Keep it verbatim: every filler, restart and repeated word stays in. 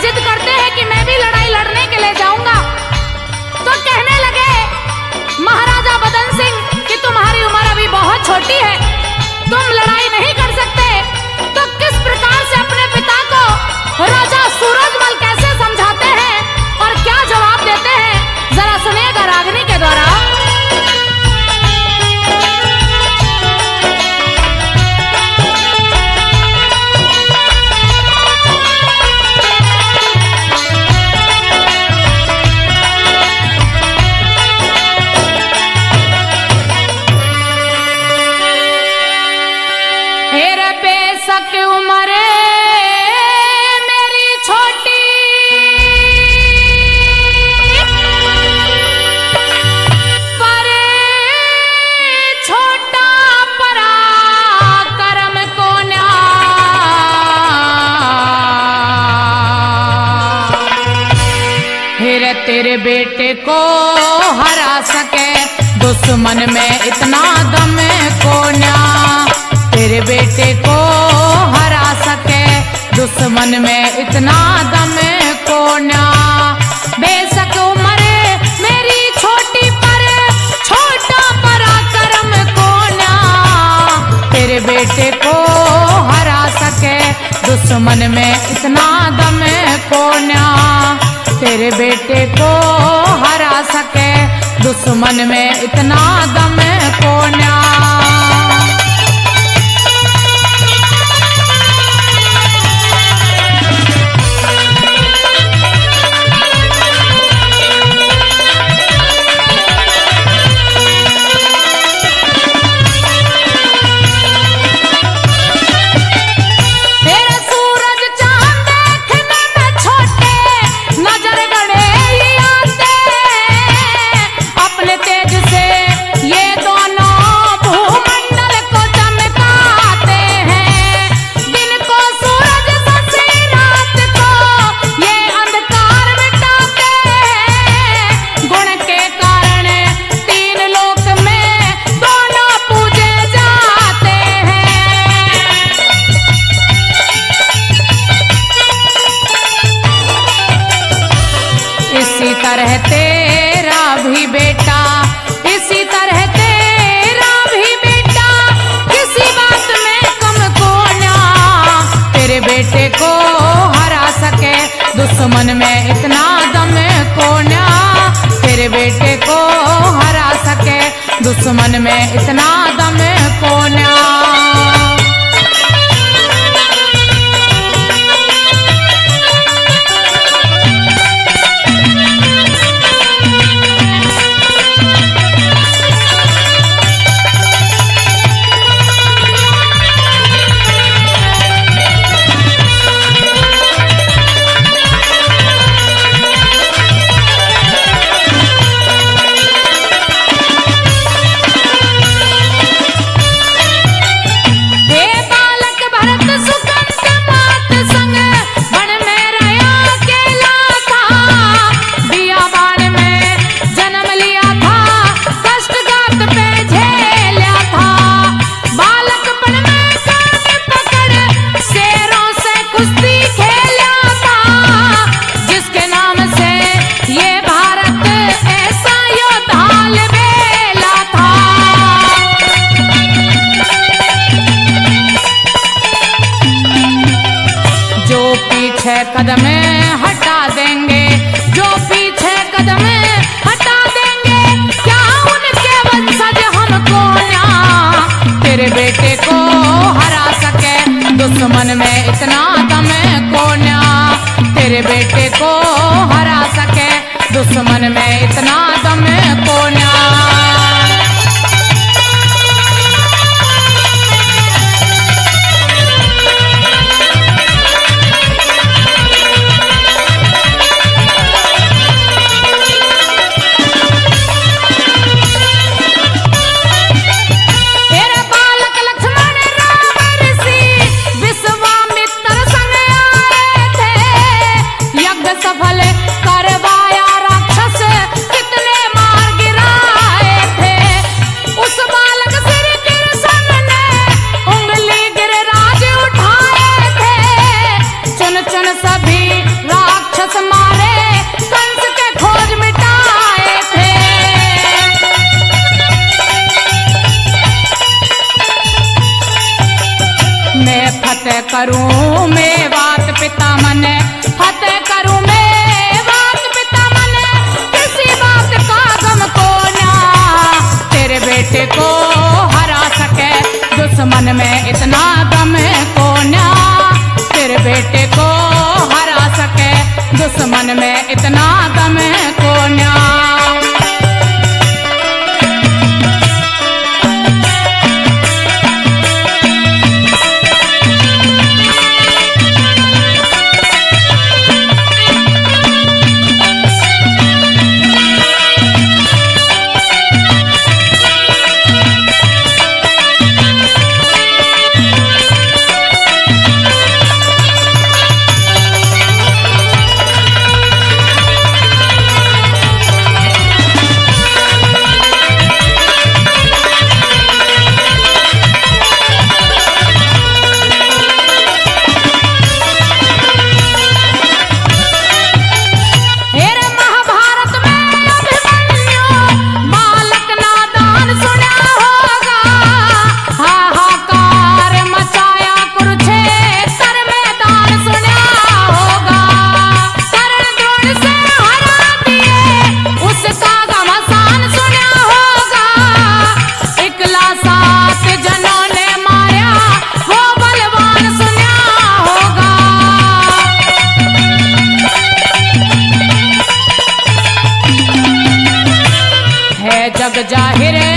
जिद करते हैं कि मैं भी लड़ाई लड़ने के लिए जाऊंगा। तो कहने लगे महाराजा बदन सिंह कि तुम्हारी उम्र अभी बहुत छोटी है, तुम लड़ाई नहीं कर सकते। तो किस प्रकार से अपने पिता को राजा सूरजमल कैसे समझाते हैं और क्या जवाब देते हैं, जरा सुनिएगा रागिनी के द्वारा। हेरे बेशक उम्र मेरी छोटी, पर छोटा पराक्रम को न्या। हेरे तेरे बेटे को हरा सके दुश्मन में इतना दम को न्या। तेरे बेटे को हरा सके दुश्मन में इतना दम को न्या। बेशक उम्र मेरी छोटी पर छोटा पराक्रम को न्या। तेरे बेटे को हरा सके दुश्मन में इतना दम को न्या। तेरे बेटे को हरा सके दुश्मन में इतना दम को न्या। इसी तरह तेरा भी बेटा, इसी तरह तेरा भी बेटा, किसी बात में कम को न्या। तेरे बेटे को हरा सके दुश्मन में इतना दम को न्या। तेरे बेटे को हरा सके दुश्मन में इतना दम को न्या। कदम हटा देंगे, जो पीछे कदम हटा देंगे, क्या उनके वंशज हमको न्या। तेरे बेटे को हरा सके दुश्मन में इतना दम को न्या। तेरे बेटे को हरा सके दुश्मन में इतना दम को न्या। सफल करवाया राक्षस करूं मैं बात पिता मन, फतेह करूं मैं बात पिता मन, किसी बात का गम को ना तेरे बेटे को हरा सके दुश्मन में इतना दम को ना तेरे बेटे को हरा सके दुश्मन में इतना दम को ना। जग जाहिर